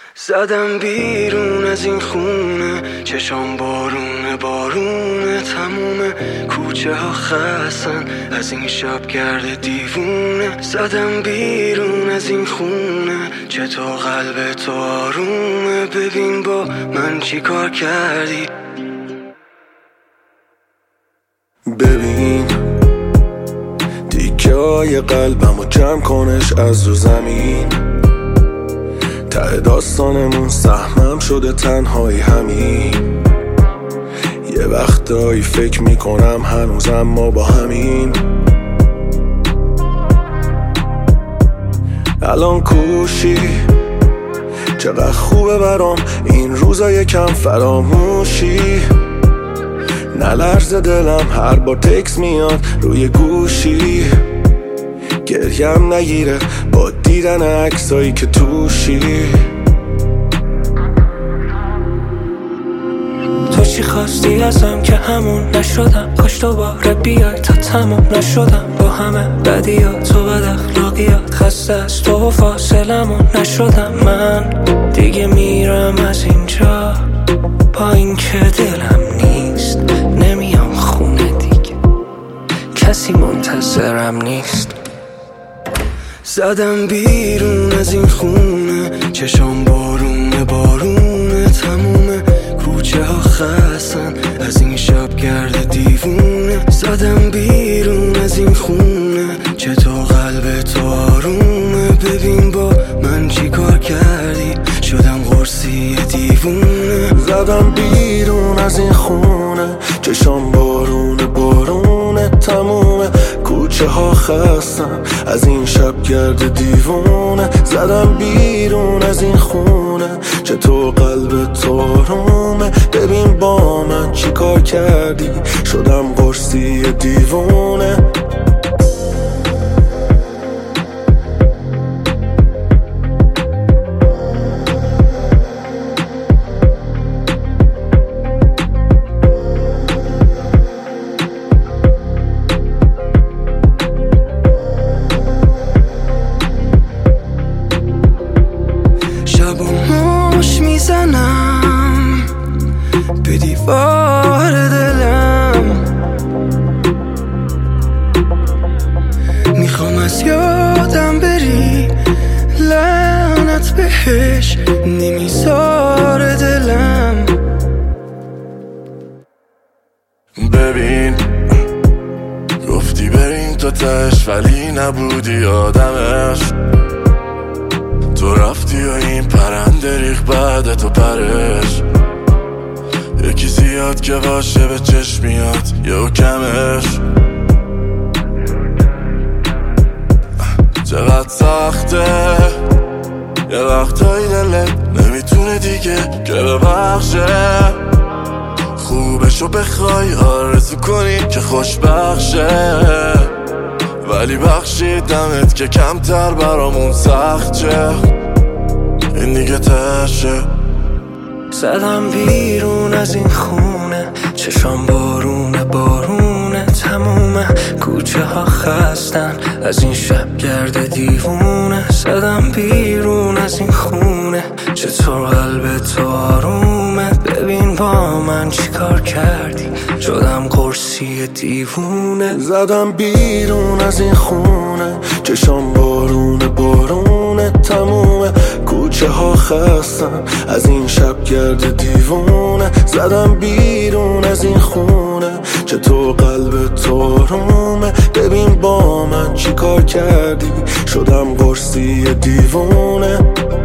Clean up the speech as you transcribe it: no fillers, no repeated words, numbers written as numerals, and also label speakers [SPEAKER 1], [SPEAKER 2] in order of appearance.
[SPEAKER 1] زدم بیرون از این خونه، چشام بارونه بارونه، تموم کوچه ها خستن از این شب گرد دیوونه. زدم بیرون از این خونه، چطور قلب تو آرومه، ببین با من چی کار کردی.
[SPEAKER 2] ببین تیکه های قلبمو جمع کنش از رو زمین، ته داستانمون سهمم شده تنهایی همین. یه وقتایی فکر میکنم هنوزم ما با همین. الان کوشی چقدر خوبه برام این روزا یکم فراموشی. نلرزه دلم هر بار تکس میاد روی گوشی، گریم نگیره با دیدن عکسایی که توشی.
[SPEAKER 3] تو چی خواستی ازم که همون نشدم، کاش دوباره بیای تا تموم نشدم با همه بدیات و بد اخلاقیات. خسته از تو و فاصلمون نشدم من، دیگه میرم از اینجا با این که دلم نیست. نمیام خونه دیگه، کسی منتظرم نیست.
[SPEAKER 1] زدم بیرون از این خونه، چشام بارونه بارونه، تموم کوچه ها خستن از این شب گرد دیوونه. زدم بیرون از این خونه، چطور قلب تو آرومه، ببین با من چی کار کردی، شدم قرصی دیوونه.
[SPEAKER 2] زدم بیرون از این خونه، چشام بارونه بارونه، تموم کوچه ها خستن از این شب گرد دیوونه. زدم بیرون از این خونه، چطور قلب تو آرومه، ببین با من چی کار کردی، شدم قرصی دیوونه.
[SPEAKER 1] میزنم به دیوار دلم، میخوام از یادم بری، لعنت بهش نمیذاره دلم.
[SPEAKER 2] ببین گفتی بریم تو تش ولی نبودی آدمش، تو رفتی و این پرنده ریخ بعد تو پرش. یکی زیاد که باشه به چشم میاد یه کمش. چقدر سخته یه وقتایی دلت نمیتونه دیگه که ببخشه، خوبشو بخوای آرزو کنی که خوشبخشه، ولی بخشیدمت که کمتر برامون سخت شه، این دیگه تشه.
[SPEAKER 3] زدم بیرون از این خونه، چشام بارونه بارونه، تموم کوچه ها خستن از این شب گرد دیوونه. زدم بیرون از این خونه، چطور قلب تو آرومه، ببین با من چی کار کردی، شدم قرصی دیوونه.
[SPEAKER 2] زدم بیرون از این خونه، چشام بارونه بارونه، تموم کوچه ها خستن از این شب گرد دیوونه. زدم بیرون از این خونه، چطور قلب تو آرومه، ببین با من چی کار کردی، شدم قرصی دیوونه.